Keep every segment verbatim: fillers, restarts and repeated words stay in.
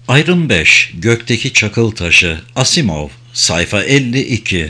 Ayrım beş. Gökteki Çakıl Taşı. Asimov. Sayfa elli iki.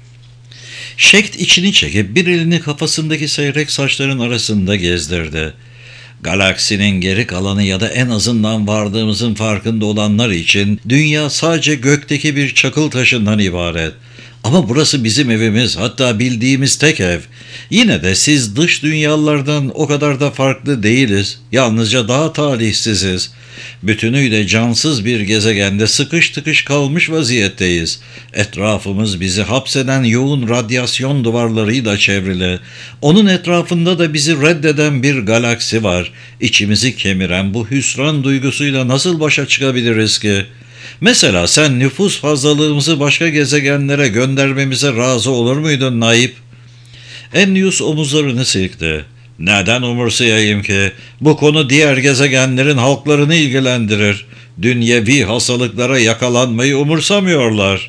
Şekt içini çekip bir elini kafasındaki seyrek saçların arasında gezdirdi. Galaksinin geri kalanı ya da en azından vardığımızın farkında olanlar için dünya sadece gökteki bir çakıl taşından ibaret. Ama burası bizim evimiz, hatta bildiğimiz tek ev. Yine de siz dış dünyalardan o kadar da farklı değiliz. Yalnızca daha talihsiziz. Bütünüyle cansız bir gezegende sıkış tıkış kalmış vaziyetteyiz. Etrafımız bizi hapseden yoğun radyasyon duvarlarıyla çevrili. Onun etrafında da bizi reddeden bir galaksi var. İçimizi kemiren bu hüsran duygusuyla nasıl başa çıkabiliriz ki? Mesela sen nüfus fazlalığımızı başka gezegenlere göndermemize razı olur muydun Naip? Ennius omuzlarını silkti. Neden umursayayım ki? Bu konu diğer gezegenlerin halklarını ilgilendirir. Dünyevi hastalıklara yakalanmayı umursamıyorlar.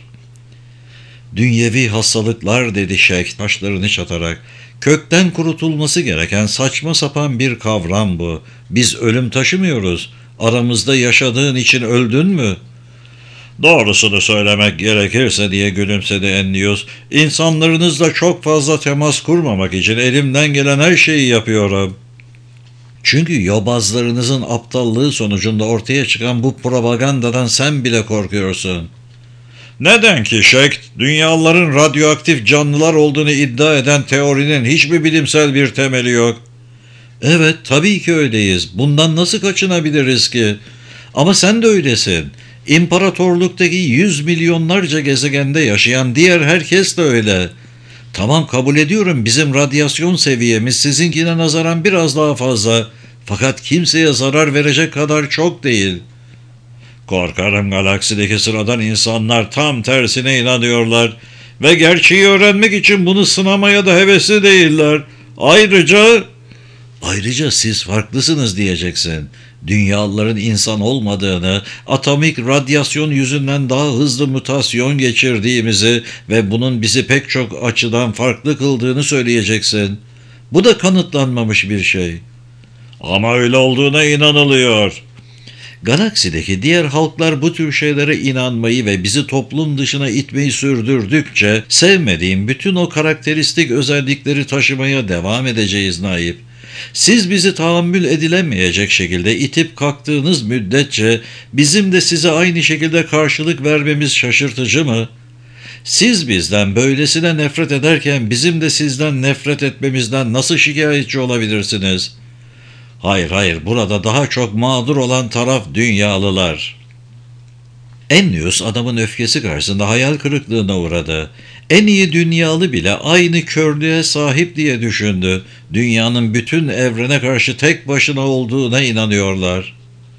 Dünyevi hastalıklar dedi Şek taşlarını çatarak. Kökten kurutulması gereken saçma sapan bir kavram bu. Biz ölüm taşımıyoruz. Aramızda yaşadığın için öldün mü? Doğrusunu söylemek gerekirse diye gülümsedi Ennius. İnsanlarınızla çok fazla temas kurmamak için elimden gelen her şeyi yapıyorum. Çünkü yobazlarınızın aptallığı sonucunda ortaya çıkan bu propagandadan sen bile korkuyorsun. Neden ki Şekt, dünyaların radyoaktif canlılar olduğunu iddia eden teorinin hiçbir bilimsel bir temeli yok. Evet, tabii ki öyleyiz. Bundan nasıl kaçınabiliriz ki? Ama sen de öylesin. İmparatorluktaki yüz milyonlarca gezegende yaşayan diğer herkes de öyle. Tamam, kabul ediyorum, bizim radyasyon seviyemiz sizinkine nazaran biraz daha fazla. Fakat kimseye zarar verecek kadar çok değil. Korkarım galaksideki sıradan insanlar tam tersine inanıyorlar. Ve gerçeği öğrenmek için bunu sınamaya da hevesli değiller. Ayrıca... Ayrıca siz farklısınız diyeceksin. Dünyalıların insan olmadığını, atomik radyasyon yüzünden daha hızlı mutasyon geçirdiğimizi ve bunun bizi pek çok açıdan farklı kıldığını söyleyeceksin. Bu da kanıtlanmamış bir şey. Ama öyle olduğuna inanılıyor. Galaksideki diğer halklar bu tür şeylere inanmayı ve bizi toplum dışına itmeyi sürdürdükçe sevmediğim bütün o karakteristik özellikleri taşımaya devam edeceğiz Naip. Siz bizi tahammül edilemeyecek şekilde itip kalktığınız müddetçe bizim de size aynı şekilde karşılık vermemiz şaşırtıcı mı? Siz bizden böylesine nefret ederken bizim de sizden nefret etmemizden nasıl şikayetçi olabilirsiniz? Hayır hayır, burada daha çok mağdur olan taraf dünyalılar. Ennius adamın öfkesi karşısında hayal kırıklığına uğradı. En iyi dünyalı bile aynı körlüğe sahip diye düşündü. Dünyanın bütün evrene karşı tek başına olduğuna inanıyorlar.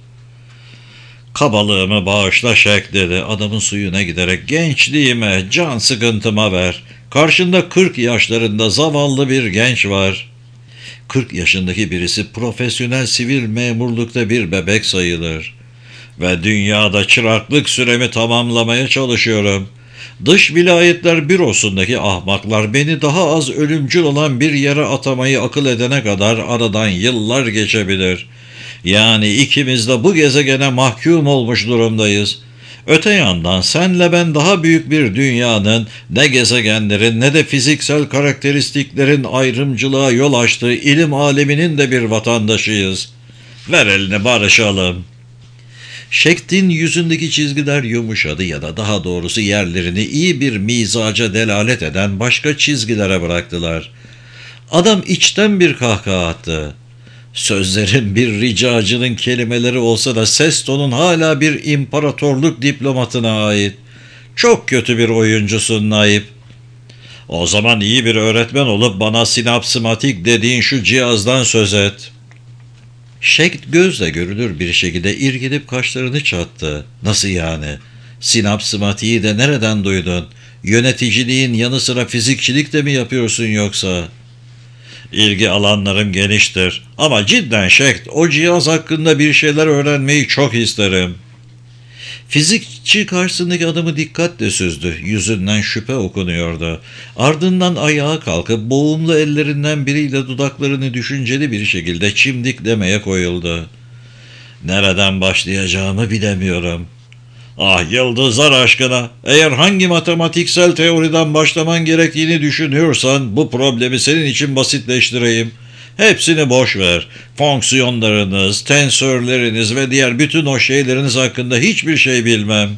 Kabalığımı bağışla Şek dedi adamın suyuna giderek. Gençliğime, can sıkıntıma ver. Karşında kırk yaşlarında zavallı bir genç var. kırk yaşındaki birisi profesyonel sivil memurlukta bir bebek sayılır. Ve dünyada çıraklık süremi tamamlamaya çalışıyorum. Dış vilayetler bürosundaki ahmaklar beni daha az ölümcül olan bir yere atamayı akıl edene kadar aradan yıllar geçebilir. Yani ikimiz de bu gezegene mahkum olmuş durumdayız. Öte yandan senle ben daha büyük bir dünyanın ne gezegenlerin ne de fiziksel karakteristiklerin ayrımcılığa yol açtığı ilim aleminin de bir vatandaşıyız. Ver elini barışalım. Şekt'in yüzündeki çizgiler yumuşadı ya da daha doğrusu yerlerini iyi bir mizaca delalet eden başka çizgilere bıraktılar. Adam içten bir kahkaha attı. Sözlerin bir ricacının kelimeleri olsa da ses tonun hala bir imparatorluk diplomatına ait. Çok kötü bir oyuncusun Naip. O zaman iyi bir öğretmen olup bana sinapsimatik dediğin şu cihazdan söz et. Şekt gözle görülür bir şekilde irgilip kaşlarını çattı. Nasıl yani? Sinapsimatiği de nereden duydun? Yöneticiliğin yanı sıra fizikçilik de mi yapıyorsun yoksa? İlgi alanlarım geniştir. Ama cidden Şekt, o cihaz hakkında bir şeyler öğrenmeyi çok isterim. Fizikçi karşısındaki adamı dikkatle süzdü. Yüzünden şüphe okunuyordu. Ardından ayağa kalkıp boğumlu ellerinden biriyle dudaklarını düşünceli bir şekilde çimdiklemeye koyuldu. Nereden başlayacağımı bilemiyorum. Ah yıldızlar aşkına, eğer hangi matematiksel teoriden başlaman gerektiğini düşünüyorsan bu problemi senin için basitleştireyim. Hepsini boş ver. Fonksiyonlarınız, tensörleriniz ve diğer bütün o şeyleriniz hakkında hiçbir şey bilmem.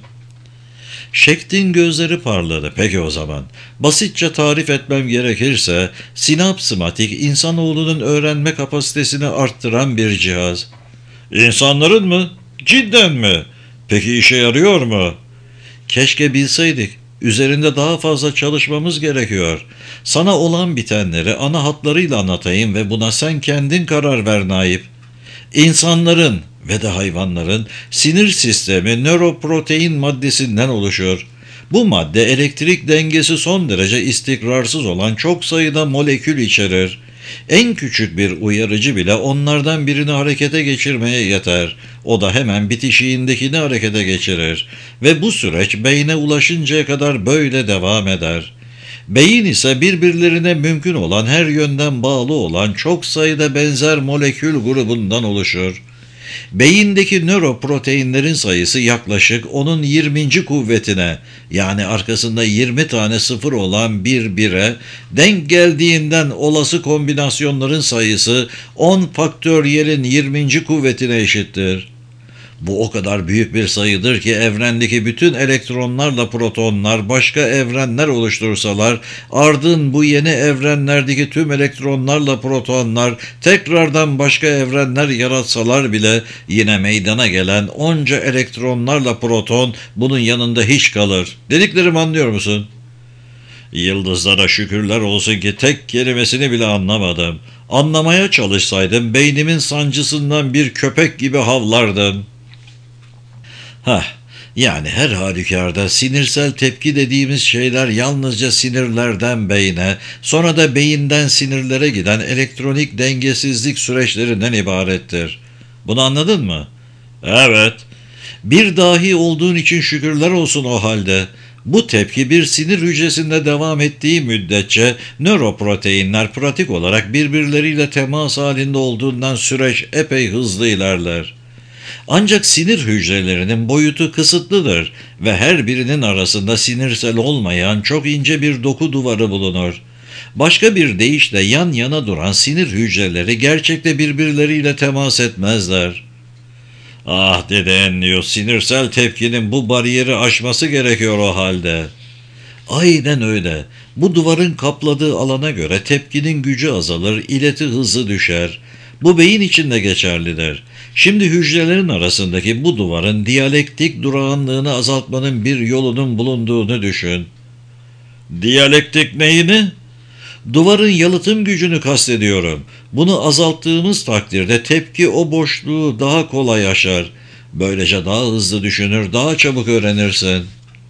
Şeklin gözleri parladı. Peki o zaman. Basitçe tarif etmem gerekirse, sinapsmatik insanoğlunun öğrenme kapasitesini arttıran bir cihaz. İnsanların mı? Cidden mi? Peki işe yarıyor mu? Keşke bilseydik. Üzerinde daha fazla çalışmamız gerekiyor. Sana olan bitenleri ana hatlarıyla anlatayım ve buna sen kendin karar ver Naip. İnsanların ve de hayvanların sinir sistemi nöroprotein maddesinden oluşur. Bu madde elektrik dengesi son derece istikrarsız olan çok sayıda molekül içerir. En küçük bir uyarıcı bile onlardan birini harekete geçirmeye yeter. O da hemen bitişiğindekini harekete geçirir. Ve bu süreç beyne ulaşıncaya kadar böyle devam eder. Beyin ise birbirlerine mümkün olan her yönden bağlı olan çok sayıda benzer molekül grubundan oluşur. Beyindeki nöroproteinlerin sayısı yaklaşık onun yirminci kuvvetine, yani arkasında yirmi tane sıfır olan bir bire denk geldiğinden olası kombinasyonların sayısı on faktöriyelin yirminci kuvvetine eşittir. Bu o kadar büyük bir sayıdır ki evrendeki bütün elektronlarla protonlar başka evrenler oluştursalar, ardın bu yeni evrenlerdeki tüm elektronlarla protonlar tekrardan başka evrenler yaratsalar bile yine meydana gelen onca elektronlarla proton bunun yanında hiç kalır. Dediklerimi anlıyor musun? Yıldızlara şükürler olsun ki tek kelimesini bile anlamadım. Anlamaya çalışsaydım beynimin sancısından bir köpek gibi havlardım. Hah, yani her halükarda sinirsel tepki dediğimiz şeyler yalnızca sinirlerden beyne, sonra da beyinden sinirlere giden elektronik dengesizlik süreçlerinden ibarettir. Bunu anladın mı? Evet. Bir dahi olduğun için şükürler olsun o halde. Bu tepki bir sinir hücresinde devam ettiği müddetçe nöroproteinler pratik olarak birbirleriyle temas halinde olduğundan süreç epey hızlı ilerler. Ancak sinir hücrelerinin boyutu kısıtlıdır ve her birinin arasında sinirsel olmayan çok ince bir doku duvarı bulunur. Başka bir deyişle yan yana duran sinir hücreleri gerçekte birbirleriyle temas etmezler. Ah dedi Ennius, sinirsel tepkinin bu bariyeri aşması gerekiyor o halde. Aynen öyle. Bu duvarın kapladığı alana göre tepkinin gücü azalır, ileti hızı düşer. Bu beyin için de geçerlidir. Şimdi hücrelerin arasındaki bu duvarın diyalektik durağanlığını azaltmanın bir yolunun bulunduğunu düşün. Diyalektik neyini? Duvarın yalıtım gücünü kastediyorum. Bunu azalttığımız takdirde tepki o boşluğu daha kolay aşar. Böylece daha hızlı düşünür, daha çabuk öğrenirsin.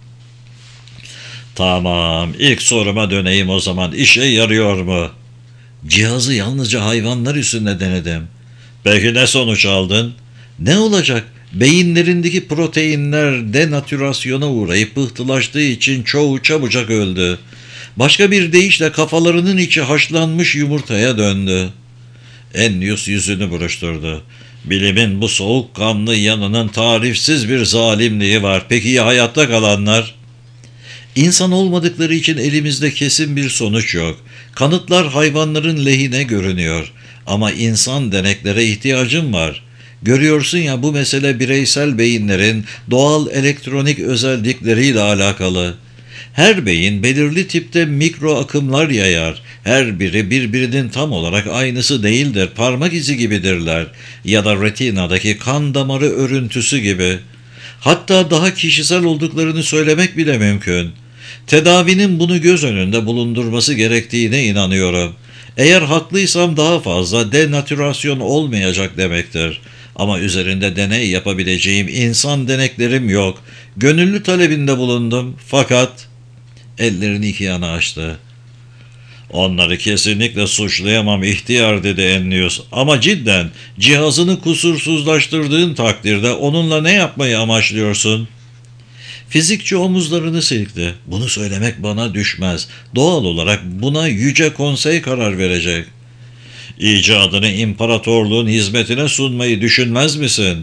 Tamam, ilk soruma döneyim o zaman. İşe yarıyor mu? Cihazı yalnızca hayvanlar üstünde denedim. Peki ne sonuç aldın? Ne olacak? Beyinlerindeki proteinler denatürasyona uğrayıp pıhtılaştığı için çoğu çabucak öldü. Başka bir deyişle kafalarının içi haşlanmış yumurtaya döndü. Ennius yüzünü buruşturdu. Bilimin bu soğukkanlı yanının tarifsiz bir zalimliği var. Peki ya hayatta kalanlar? İnsan olmadıkları için elimizde kesin bir sonuç yok. Kanıtlar hayvanların lehine görünüyor. Ama insan deneklere ihtiyacım var. Görüyorsun ya, bu mesele bireysel beyinlerin doğal elektronik özellikleriyle alakalı. Her beyin belirli tipte mikro akımlar yayar. Her biri birbirinin tam olarak aynısı değildir. Parmak izi gibidirler. Ya da retinadaki kan damarı örüntüsü gibi. Hatta daha kişisel olduklarını söylemek bile mümkün. Tedavinin bunu göz önünde bulundurması gerektiğine inanıyorum. Eğer haklıysam daha fazla denatürasyon olmayacak demektir. Ama üzerinde deney yapabileceğim insan deneklerim yok. Gönüllü talebinde bulundum fakat... Ellerini iki yana açtı. Onları kesinlikle suçlayamam ihtiyar dedi Ennius. Ama cidden cihazını kusursuzlaştırdığın takdirde onunla ne yapmayı amaçlıyorsun? Fizikçi omuzlarını silkti. Bunu söylemek bana düşmez. Doğal olarak buna yüce konsey karar verecek. İcadını imparatorluğun hizmetine sunmayı düşünmez misin?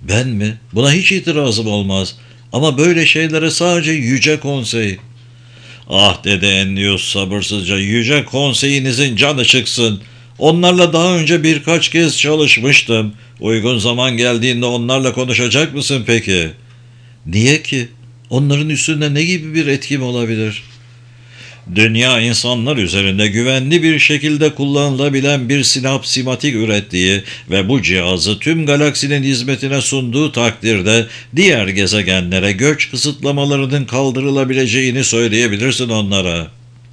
Ben mi? Buna hiç itirazım olmaz. Ama böyle şeylere sadece Yüce Konsey. Ah dedi Ennius sabırsızca, Yüce Konseyinizin canı çıksın. Onlarla daha önce birkaç kez çalışmıştım. Uygun zaman geldiğinde onlarla konuşacak mısın peki? Niye ki? Onların üstünde ne gibi bir etkim olabilir? Dünya insanlar üzerinde güvenli bir şekilde kullanılabilen bir sinapsimatik ürettiği ve bu cihazı tüm galaksinin hizmetine sunduğu takdirde diğer gezegenlere göç kısıtlamalarının kaldırılabileceğini söyleyebilirsin onlara.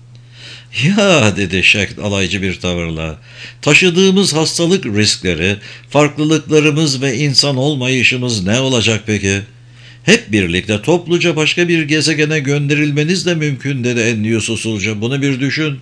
Ya dedi Şekt alaycı bir tavırla, taşıdığımız hastalık riskleri, farklılıklarımız ve insan olmayışımız ne olacak peki? Hep birlikte topluca başka bir gezegene gönderilmeniz de mümkün dedi Ennius usulca. Bunu bir düşün.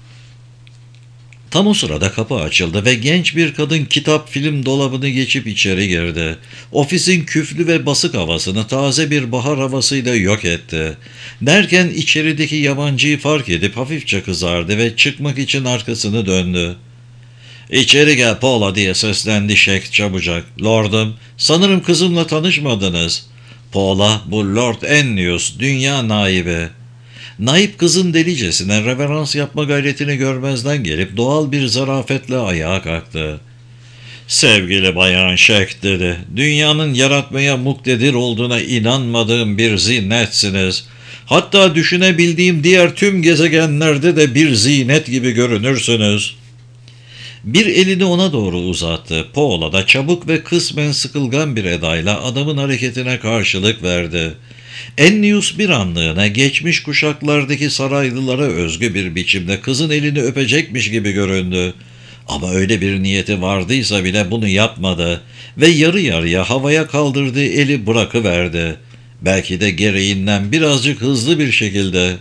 Tam o sırada kapı açıldı ve genç bir kadın kitap film dolabını geçip içeri girdi. Ofisin küflü ve basık havasını taze bir bahar havasıyla yok etti. Derken içerideki yabancıyı fark edip hafifçe kızardı ve çıkmak için arkasını döndü. "İçeri gel Paula" diye seslendi Şekt çabucak. "Lordum, sanırım kızımla tanışmadınız." Paula, bu Lord Ennius, dünya naibi. Naip kızın delicesine reverans yapma gayretini görmezden gelip doğal bir zarafetle ayağa kalktı. "Sevgili Bayan Şekt" dedi, "dünyanın yaratmaya muktedir olduğuna inanmadığım bir zinnetsiniz. Hatta düşünebildiğim diğer tüm gezegenlerde de bir zinet gibi görünürsünüz." Bir elini ona doğru uzattı. Paula da çabuk ve kısmen sıkılgan bir edayla adamın hareketine karşılık verdi. Ennius bir anlığına geçmiş kuşaklardaki saraylılara özgü bir biçimde kızın elini öpecekmiş gibi göründü. Ama öyle bir niyeti vardıysa bile bunu yapmadı ve yarı yarıya havaya kaldırdığı eli bırakıverdi. Belki de gereğinden birazcık hızlı bir şekilde.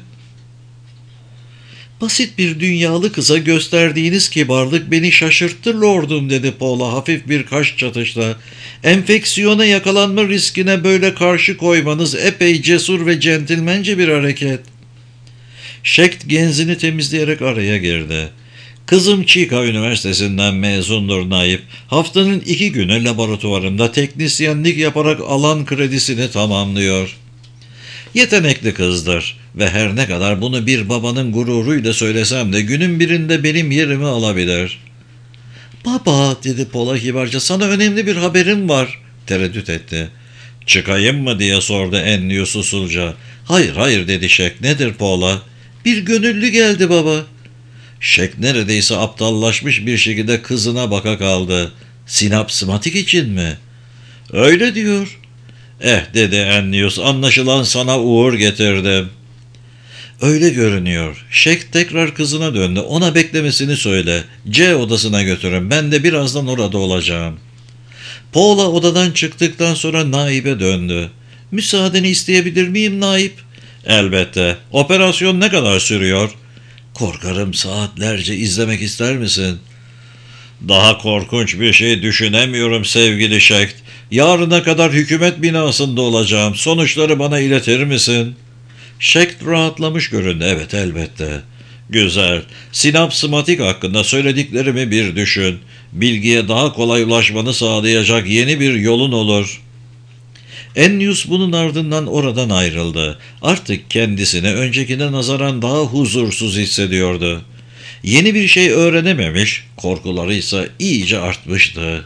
"Basit bir dünyalı kıza gösterdiğiniz kibarlık beni şaşırttı lordum" dedi Paula hafif bir kaş çatışla. "Enfeksiyona yakalanma riskine böyle karşı koymanız epey cesur ve centilmence bir hareket." Şekt genzini temizleyerek araya girdi. "Kızım Chica Üniversitesi'nden mezundur Naip. Haftanın iki günü laboratuvarımda teknisyenlik yaparak alan kredisini tamamlıyor. Yetenekli kızdır ve her ne kadar bunu bir babanın gururuyla söylesem de günün birinde benim yerimi alabilir." "Baba" dedi Paula kibarca, "sana önemli bir haberim var." Tereddüt etti. "Çıkayım mı?" diye sordu Ennius usulca. "Hayır hayır" dedi Şek. "Nedir Paula?" "Bir gönüllü geldi baba." Şek neredeyse aptallaşmış bir şekilde kızına baka kaldı. "Sinapsmatik için mi?" "Öyle diyor." "Eh" dedi Ennius, "anlaşılan sana uğur getirdim." "Öyle görünüyor." Şek tekrar kızına döndü. "Ona beklemesini söyle. C odasına götürün. Ben de birazdan orada olacağım." Paula odadan çıktıktan sonra Naip'e döndü. "Müsaadeni isteyebilir miyim Naip?" "Elbette. Operasyon ne kadar sürüyor?" "Korkarım saatlerce. İzlemek ister misin?" "Daha korkunç bir şey düşünemiyorum sevgili Şekt. Yarına kadar hükümet binasında olacağım. Sonuçları bana iletir misin?" Şekt rahatlamış göründü. "Evet elbette." "Güzel. Sinapsmatik hakkında söylediklerimi bir düşün. Bilgiye daha kolay ulaşmanı sağlayacak yeni bir yolun olur." Ennius bunun ardından oradan ayrıldı. Artık kendisini öncekine nazaran daha huzursuz hissediyordu. Yeni bir şey öğrenememiş, korkuları ise iyice artmıştı.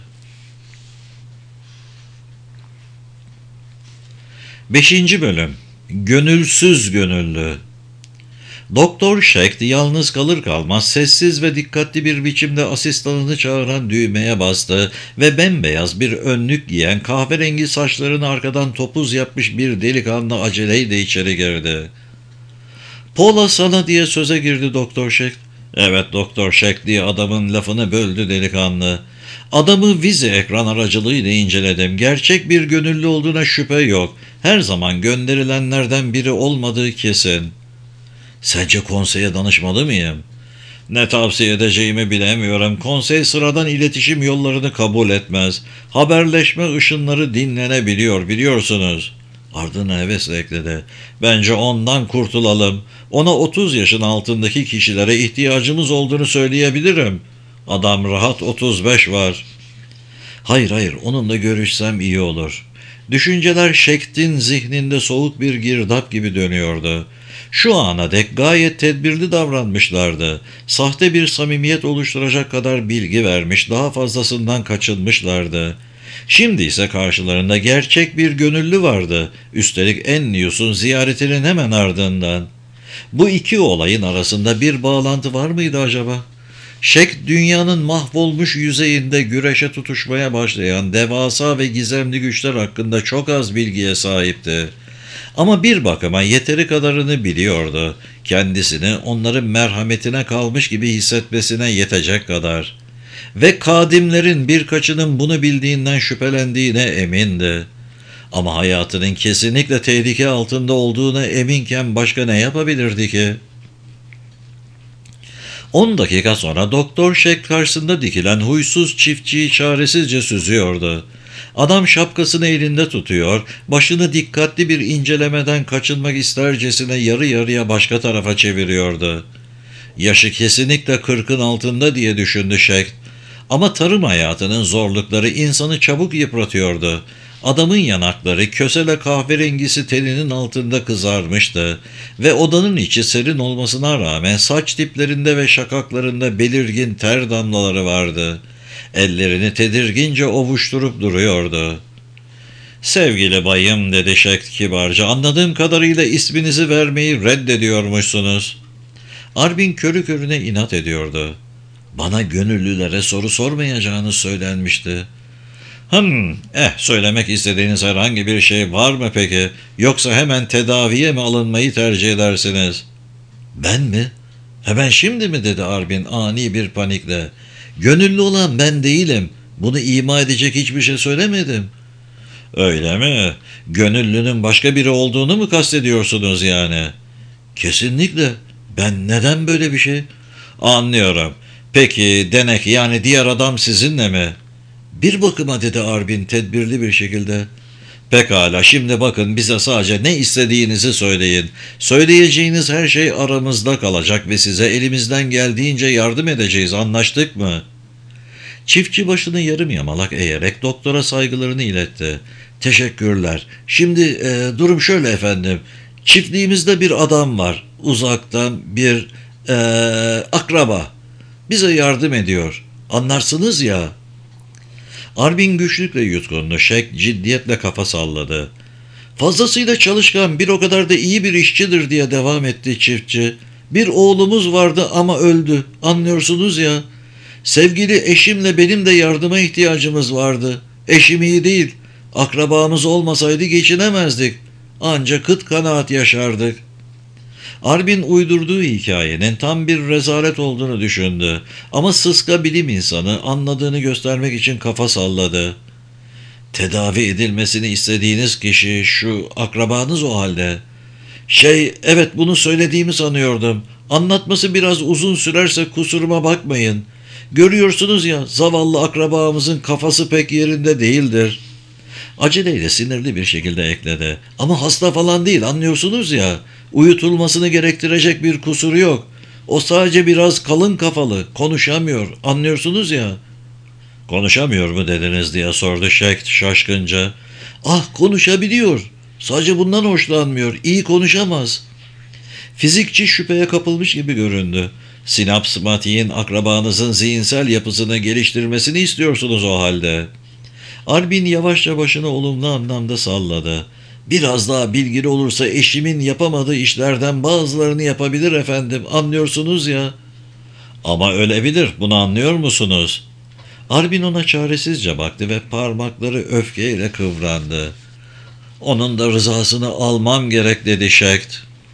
Beşinci Bölüm. Gönülsüz Gönüllü. Doktor Şekt yalnız kalır kalmaz sessiz ve dikkatli bir biçimde asistanını çağıran düğmeye bastı ve bembeyaz bir önlük giyen, kahverengi saçlarını arkadan topuz yapmış bir delikanlı aceleyle içeri girdi. "Paula sana" diye söze girdi Doktor Şekt. "Evet Doktor Şekt" diye adamın lafını böldü delikanlı. "Adamı vize ekran aracılığıyla inceledim. Gerçek bir gönüllü olduğuna şüphe yok. Her zaman gönderilenlerden biri olmadığı kesin." "Sence konseye danışmalı mıyım?" "Ne tavsiye edeceğimi bilemiyorum. Konsey sıradan iletişim yollarını kabul etmez. Haberleşme ışınları dinlenebiliyor, biliyorsunuz." Ardına hevesle ekledi. "Bence ondan kurtulalım. Ona otuz yaşın altındaki kişilere ihtiyacımız olduğunu söyleyebilirim. Adam rahat otuz beş var." Hayır hayır, onunla görüşsem iyi olur. Düşünceler Şekt'in zihninde soğuk bir girdap gibi dönüyordu. Şu ana dek gayet tedbirli davranmışlardı. Sahte bir samimiyet oluşturacak kadar bilgi vermiş, daha fazlasından kaçınmışlardı. Şimdi ise karşılarında gerçek bir gönüllü vardı. Üstelik Ennius'un ziyaretinin hemen ardından. Bu iki olayın arasında bir bağlantı var mıydı acaba? Şek dünyanın mahvolmuş yüzeyinde güreşe tutuşmaya başlayan devasa ve gizemli güçler hakkında çok az bilgiye sahipti. Ama bir bakıma yeteri kadarını biliyordu. Kendisini onların merhametine kalmış gibi hissetmesine yetecek kadar. Ve kadimlerin birkaçının bunu bildiğinden şüphelendiğine emindi. Ama hayatının kesinlikle tehlike altında olduğuna eminken başka ne yapabilirdi ki? On dakika sonra Doktor Şek karşısında dikilen huysuz çiftçiyi çaresizce süzüyordu. Adam şapkasını elinde tutuyor, başını dikkatli bir incelemeden kaçınmak istercesine yarı yarıya başka tarafa çeviriyordu. Yaşı kesinlikle kırkın altında diye düşündü Şek. Ama tarım hayatının zorlukları insanı çabuk yıpratıyordu. Adamın yanakları kösele kahverengisi teninin altında kızarmıştı ve odanın içi serin olmasına rağmen saç diplerinde ve şakaklarında belirgin ter damlaları vardı. Ellerini tedirgince ovuşturup duruyordu. "Sevgili bayım," dedi Şek kibarca, "anladığım kadarıyla isminizi vermeyi reddediyormuşsunuz." Arbin körü körüne inat ediyordu. "Bana gönüllülere soru sormayacağını söylenmişti." "Hım, eh söylemek istediğiniz herhangi bir şey var mı peki? Yoksa hemen tedaviye mi alınmayı tercih edersiniz?" "Ben mi? Hemen şimdi mi?" dedi Arbin ani bir panikle. "Gönüllü olan ben değilim. Bunu ima edecek hiçbir şey söylemedim." "Öyle mi? Gönüllünün başka biri olduğunu mu kastediyorsunuz yani?" "Kesinlikle. Ben neden böyle bir şey?" "Anlıyorum. Peki denek yani diğer adam sizinle mi?" "Bir bakıma," dedi Arbin tedbirli bir şekilde. "Pekala, şimdi bakın, bize sadece ne istediğinizi söyleyin. Söyleyeceğiniz her şey aramızda kalacak ve size elimizden geldiğince yardım edeceğiz, anlaştık mı?" Çiftçi başını yarım yamalak eğerek doktora saygılarını iletti. "Teşekkürler. Şimdi e, durum şöyle efendim. Çiftliğimizde bir adam var. Uzaktan bir e, akraba. Bize yardım ediyor. Anlarsınız ya." Arbin güçlükle yutkundu. Şek ciddiyetle kafa salladı. "Fazlasıyla çalışkan, bir o kadar da iyi bir işçidir," diye devam etti çiftçi. "Bir oğlumuz vardı ama öldü. Anlıyorsunuz ya. Sevgili eşimle benim de yardıma ihtiyacımız vardı. Eşim iyi değil. Akrabamız olmasaydı geçinemezdik. Ancak kıt kanaat yaşardık." Arbin uydurduğu hikayenin tam bir rezalet olduğunu düşündü. Ama sıska bilim insanı anladığını göstermek için kafa salladı. "Tedavi edilmesini istediğiniz kişi şu akrabanız o halde." "Şey, evet, bunu söylediğimi sanıyordum. Anlatması biraz uzun sürerse kusuruma bakmayın. Görüyorsunuz ya, zavallı akrabamızın kafası pek yerinde değildir." Aceleyle sinirli bir şekilde ekledi. "Ama hasta falan değil, anlıyorsunuz ya. Uyutulmasını gerektirecek bir kusuru yok. O sadece biraz kalın kafalı, konuşamıyor, anlıyorsunuz ya." "Konuşamıyor mu dediniz?" diye sordu Şekt şaşkınca. "Ah, konuşabiliyor. Sadece bundan hoşlanmıyor. İyi konuşamaz." Fizikçi şüpheye kapılmış gibi göründü. "Sinapsmatiğin akrabanızın zihinsel yapısını geliştirmesini istiyorsunuz o halde." Arbin yavaşça başını olumlu anlamda salladı. "Biraz daha bilgili olursa eşimin yapamadığı işlerden bazılarını yapabilir efendim, anlıyorsunuz ya." "Ama ölebilir, bunu anlıyor musunuz?" Arbin ona çaresizce baktı ve parmakları öfkeyle kıvrandı. "Onun da rızasını almam gerek," dedi Şekt.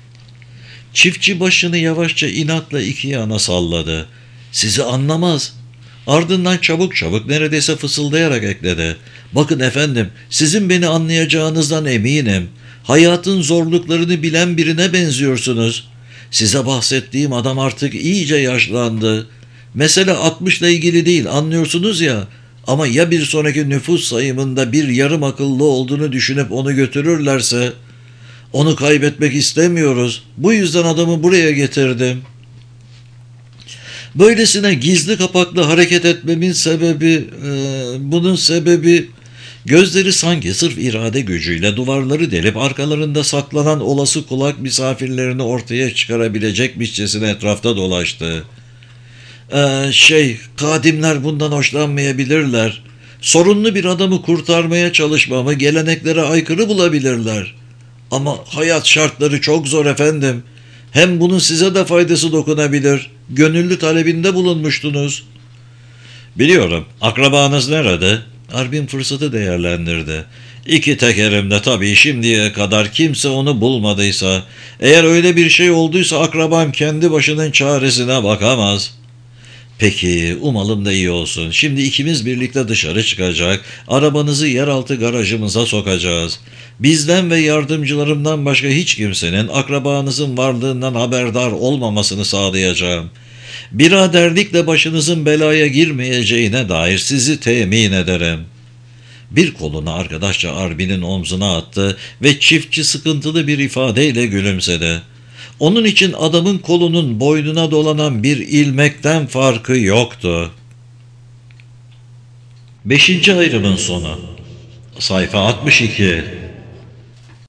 Çiftçi başını yavaşça inatla iki yana salladı. "Sizi anlamaz." Ardından çabuk çabuk, neredeyse fısıldayarak ekledi. "Bakın efendim, sizin beni anlayacağınızdan eminim. Hayatın zorluklarını bilen birine benziyorsunuz. Size bahsettiğim adam artık iyice yaşlandı. Mesele altmışla ilgili değil, anlıyorsunuz ya. Ama ya bir sonraki nüfus sayımında bir yarım akıllı olduğunu düşünüp onu götürürlerse? Onu kaybetmek istemiyoruz. Bu yüzden adamı buraya getirdim." Böylesine gizli kapaklı hareket etmemin sebebi, e, bunun sebebi gözleri sanki sırf irade gücüyle duvarları delip arkalarında saklanan olası kulak misafirlerini ortaya çıkarabilecekmişçesine etrafta dolaştı. Ee, şey, kadimler bundan hoşlanmayabilirler. Sorunlu bir adamı kurtarmaya çalışmamı geleneklere aykırı bulabilirler. Ama hayat şartları çok zor efendim. Hem bunun size de faydası dokunabilir. Gönüllü talebinde bulunmuştunuz. Biliyorum. Akrabanız nerede? Arbin fırsatı değerlendirdi. İki tekerimde tabii şimdiye kadar kimse onu bulmadıysa, eğer öyle bir şey olduysa akrabam kendi başının çaresine bakamaz. Peki, umalım da iyi olsun. Şimdi ikimiz birlikte dışarı çıkacak, arabanızı yeraltı garajımıza sokacağız. Bizden ve yardımcılarımdan başka hiç kimsenin akrabanızın varlığından haberdar olmamasını sağlayacağım. Biraderlikle başınızın belaya girmeyeceğine dair sizi temin ederim. Bir kolunu arkadaşça Arbin'in omzuna attı ve çiftçi sıkıntılı bir ifadeyle gülümsedi. Onun için adamın kolunun boynuna dolanan bir ilmekten farkı yoktu. Beşinci ayrımın sonu. Sayfa altmış iki.